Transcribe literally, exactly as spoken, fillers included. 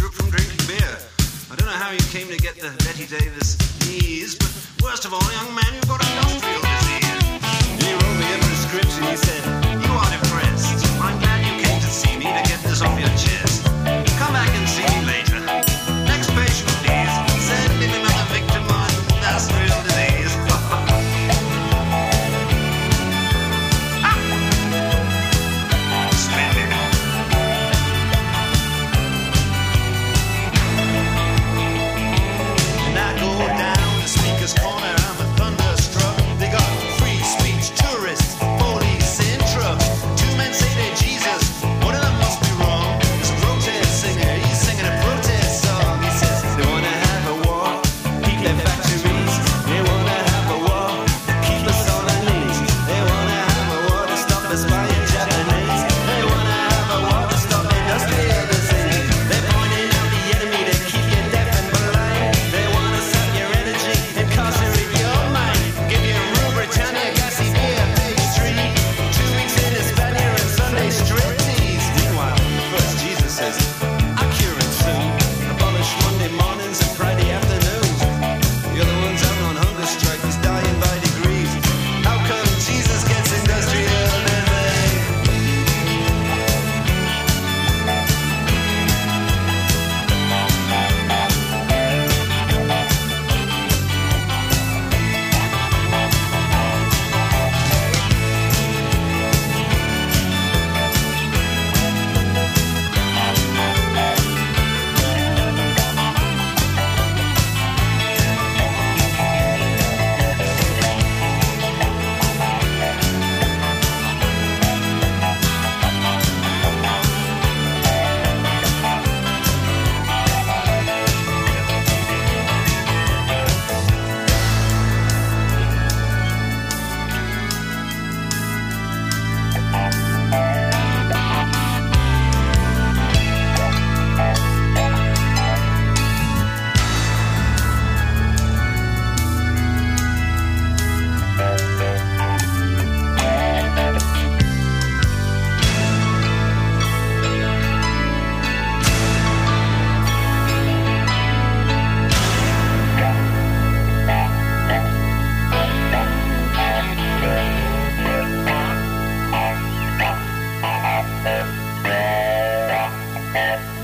drip from drinking beer. I don't know how you came to get the Betty Davis knees, but worst of all, young man, you've got industrial disease. He wrote me a prescription. He said, you are depressed. I'm glad you came to see me to get this off your chest. Come back and see me later. Next patient, please. Send him another victim on industrial disease. Splendid. And I go down the speaker's corner. I'm a thunderstruck. They got free speech tourists, police in trucks. Two men say they're Jesus. One of them must be wrong. There's a protest singer. He's singing a protest song. He says they wanna have a war, keep their factories. They wanna have a war, keep us on our knees. They wanna have a war to stop us buying Japanese. They wanna have a war to stop industrial disease. They're pointing out the enemy to keep you deaf and blind. They wanna suck your energy, incarcerate your mind. Give you Rue Britannia, gassy beer, pastry. Two weeks in Hispania and Sunday strip tease. Meanwhile, first Jesus says, I'll cure it soon. Abolish Monday mornings and Friday afternoons. The other one's out on hunger strike, he's dying by degrees. How come Jesus gets industrial disease? Yeah.